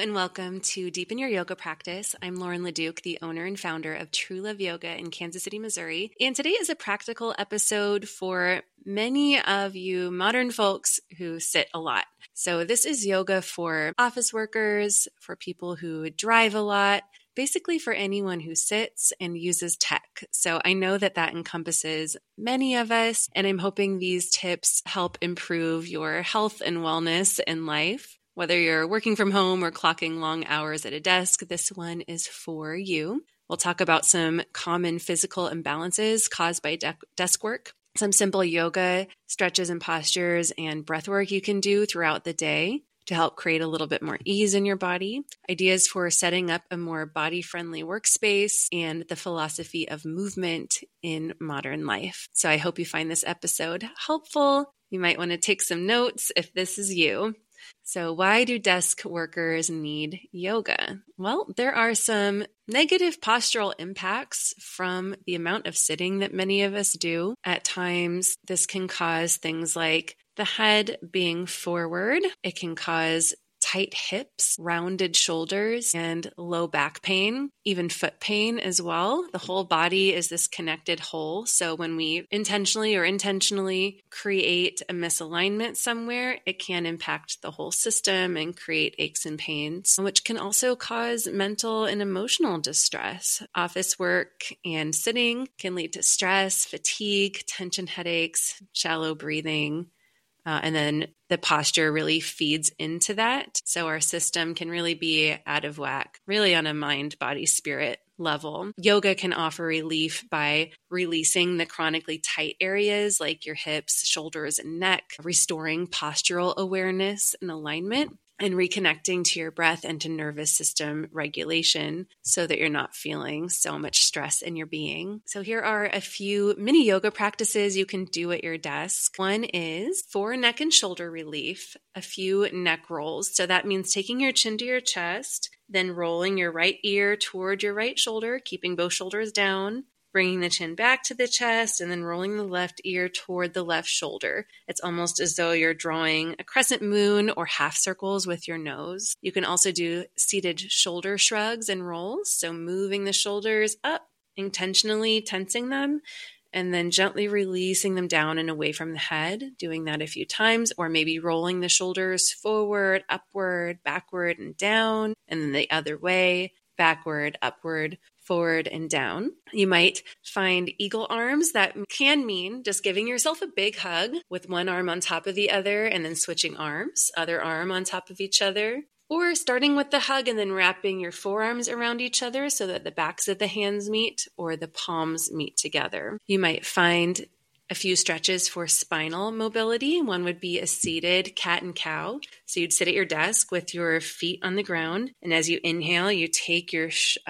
and welcome to Deepen Your Yoga Practice. I'm Lauren LeDuc, the owner and founder of True Love Yoga in Kansas City, Missouri. And today is a practical episode for many of you modern folks who sit a lot. So this is yoga for office workers, for people who drive a lot, basically for anyone who sits and uses tech. So I know that that encompasses many of us, and I'm hoping these tips help improve your health and wellness in life. Whether you're working from home or clocking long hours at a desk, this one is for you. We'll talk about some common physical imbalances caused by desk work, some simple yoga stretches and postures and breath work you can do throughout the day to help create a little bit more ease in your body, ideas for setting up a more body-friendly workspace, and the philosophy of movement in modern life. So I hope you find this episode helpful. You might want to take some notes if this is you. So why do desk workers need yoga? Well, there are some negative postural impacts from the amount of sitting that many of us do. At times, this can cause things like the head being forward. It can cause tight hips, rounded shoulders, and low back pain, even foot pain as well. The whole body is this connected whole. So when we intentionally create a misalignment somewhere, it can impact the whole system and create aches and pains, which can also cause mental and emotional distress. Office work and sitting can lead to stress, fatigue, tension headaches, shallow breathing. And then the posture really feeds into that. So our system can really be out of whack, really on a mind, body, spirit level. Yoga can offer relief by releasing the chronically tight areas like your hips, shoulders, and neck, restoring postural awareness and alignment, and reconnecting to your breath and to nervous system regulation so that you're not feeling so much stress in your being. So here are a few mini yoga practices you can do at your desk. One is for neck and shoulder relief, a few neck rolls. So that means taking your chin to your chest, then rolling your right ear toward your right shoulder, keeping both shoulders down, bringing the chin back to the chest, and then rolling the left ear toward the left shoulder. It's almost as though you're drawing a crescent moon or half circles with your nose. You can also do seated shoulder shrugs and rolls, so moving the shoulders up, intentionally tensing them, and then gently releasing them down and away from the head, doing that a few times, or maybe rolling the shoulders forward, upward, backward, and down, and then the other way, backward, upward, forward, and down. You might find eagle arms. That can mean just giving yourself a big hug with one arm on top of the other and then switching arms, other arm on top of each other. Or starting with the hug and then wrapping your forearms around each other so that the backs of the hands meet or the palms meet together. You might find a few stretches for spinal mobility. One would be a seated cat and cow. So you'd sit at your desk with your feet on the ground. And as you inhale, you take your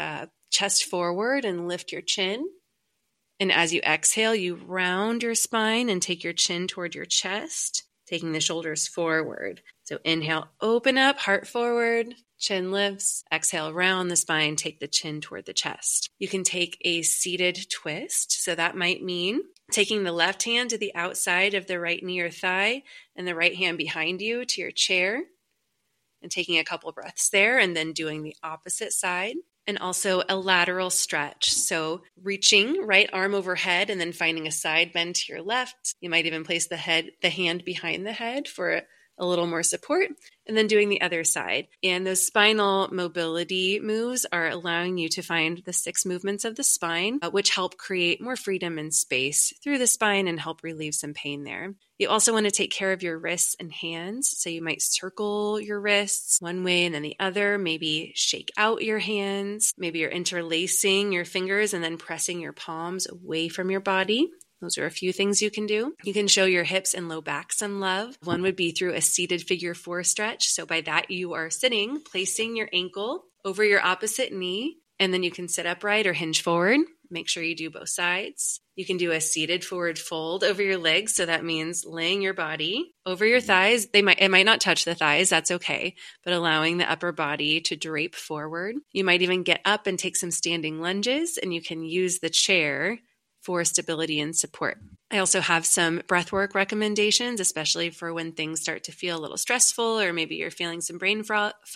chest forward and lift your chin. And as you exhale, you round your spine and take your chin toward your chest, taking the shoulders forward. So inhale, open up, heart forward, chin lifts. Exhale, round the spine, take the chin toward the chest. You can take a seated twist. So that might mean taking the left hand to the outside of the right knee or thigh and the right hand behind you to your chair and taking a couple breaths there, and then doing the opposite side. And also a lateral stretch. So reaching right arm overhead and then finding a side bend to your left. You might even place the hand behind the head for a little more support, and then doing the other side. And those spinal mobility moves are allowing you to find the 6 movements of the spine, which help create more freedom and space through the spine and help relieve some pain there. You also want to take care of your wrists and hands. So you might circle your wrists one way and then the other, maybe shake out your hands. Maybe you're interlacing your fingers and then pressing your palms away from your body. Those are a few things you can do. You can show your hips and low back some love. One would be through a seated figure 4 stretch. So by that, you are sitting, placing your ankle over your opposite knee, and then you can sit upright or hinge forward. Make sure you do both sides. You can do a seated forward fold over your legs. So that means laying your body over your thighs. It might not touch the thighs. That's okay. But allowing the upper body to drape forward. You might even get up and take some standing lunges, and you can use the chair for stability and support. I also have some breathwork recommendations, especially for when things start to feel a little stressful or maybe you're feeling some brain fog.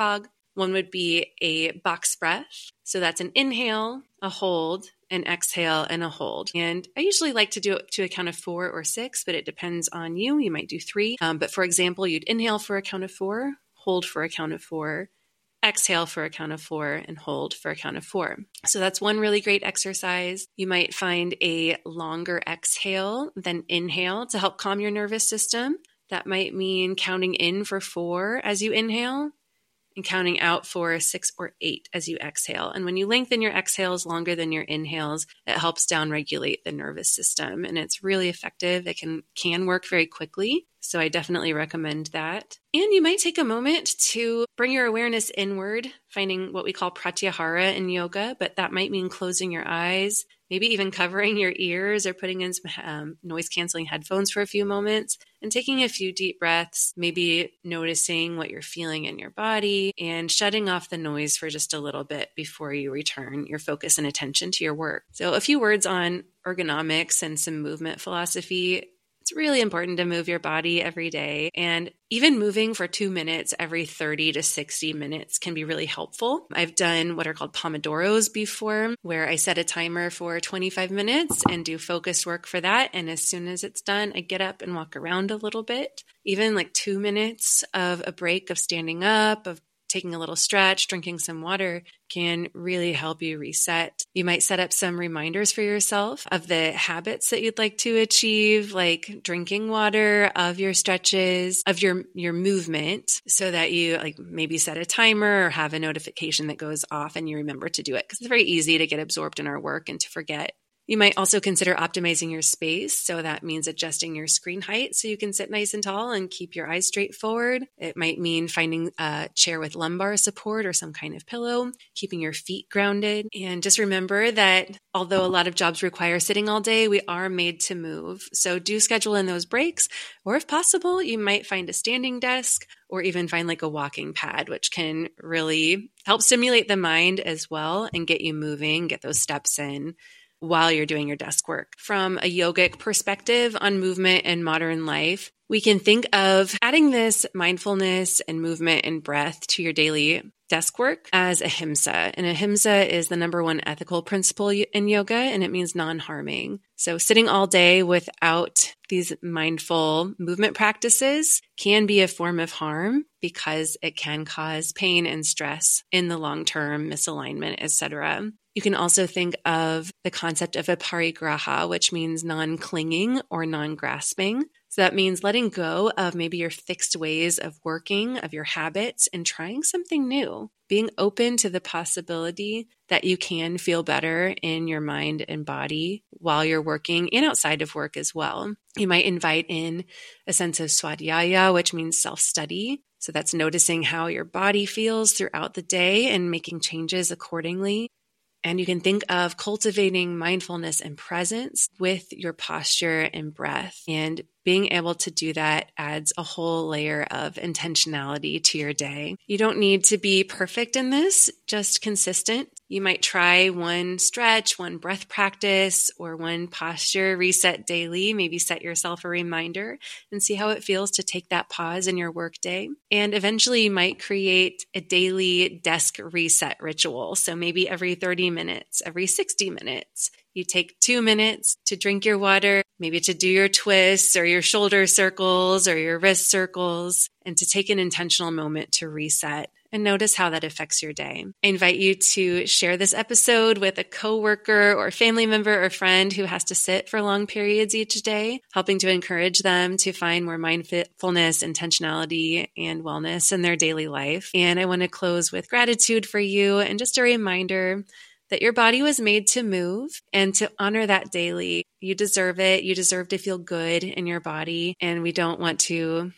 One would be a box breath. So that's an inhale, a hold, an exhale, and a hold. And I usually like to do it to a count of 4 or 6, but it depends on you. You might do 3. But for example, you'd inhale for a count of 4, hold for a count of 4, exhale for a count of 4, and hold for a count of 4. So that's one really great exercise. You might find a longer exhale than inhale to help calm your nervous system. That might mean counting in for 4 as you inhale and counting out for 6 or 8 as you exhale. And when you lengthen your exhales longer than your inhales, it helps downregulate the nervous system. And it's really effective. It can work very quickly. So I definitely recommend that. And you might take a moment to bring your awareness inward, finding what we call pratyahara in yoga, but that might mean closing your eyes, maybe even covering your ears or putting in some noise-canceling headphones for a few moments and taking a few deep breaths, maybe noticing what you're feeling in your body and shutting off the noise for just a little bit before you return your focus and attention to your work. So a few words on ergonomics and some movement philosophy. It's really important to move your body every day, and even moving for 2 minutes every 30 to 60 minutes can be really helpful. I've done what are called Pomodoros before, where I set a timer for 25 minutes and do focused work for that. And as soon as it's done, I get up and walk around a little bit. Even like 2 minutes of a break of standing up, of taking a little stretch, drinking some water can really help you reset. You might set up some reminders for yourself of the habits that you'd like to achieve, like drinking water, of your stretches, of your movement, so that you like maybe set a timer or have a notification that goes off and you remember to do it, because it's very easy to get absorbed in our work and to forget. You might also consider optimizing your space. So that means adjusting your screen height so you can sit nice and tall and keep your eyes straight forward. It might mean finding a chair with lumbar support or some kind of pillow, keeping your feet grounded. And just remember that although a lot of jobs require sitting all day, we are made to move. So do schedule in those breaks, or if possible, you might find a standing desk or even find like a walking pad, which can really help stimulate the mind as well and get you moving, get those steps in while you're doing your desk work. From a yogic perspective on movement and modern life, we can think of adding this mindfulness and movement and breath to your daily desk work as ahimsa. And ahimsa is the number one ethical principle in yoga, and it means non-harming. So sitting all day without these mindful movement practices can be a form of harm because it can cause pain and stress in the long term, misalignment, etc. You can also think of the concept of a parigraha, which means non-clinging or non-grasping. So that means letting go of maybe your fixed ways of working, of your habits, and trying something new. Being open to the possibility that you can feel better in your mind and body while you're working and outside of work as well. You might invite in a sense of swadhyaya, which means self-study. So that's noticing how your body feels throughout the day and making changes accordingly. And you can think of cultivating mindfulness and presence with your posture and breath. And being able to do that adds a whole layer of intentionality to your day. You don't need to be perfect in this, just consistent. You might try one stretch, one breath practice, or one posture reset daily. Maybe set yourself a reminder and see how it feels to take that pause in your workday. And eventually you might create a daily desk reset ritual. So maybe every 30 minutes, every 60 minutes, you take 2 minutes to drink your water, maybe to do your twists or your shoulder circles or your wrist circles, and to take an intentional moment to reset and notice how that affects your day. I invite you to share this episode with a coworker or family member or friend who has to sit for long periods each day, helping to encourage them to find more mindfulness, intentionality, and wellness in their daily life. And I want to close with gratitude for you and just a reminder that your body was made to move and to honor that daily. You deserve it. You deserve to feel good in your body. And we don't want to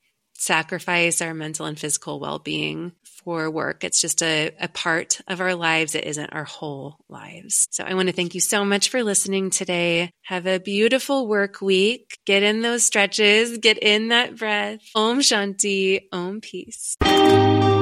sacrifice our mental and physical well-being for work. It's just a part of our lives. It isn't our whole lives. So I want to thank you so much for listening today. Have a beautiful work week. Get in those stretches. Get in that breath. Om Shanti. Om Peace.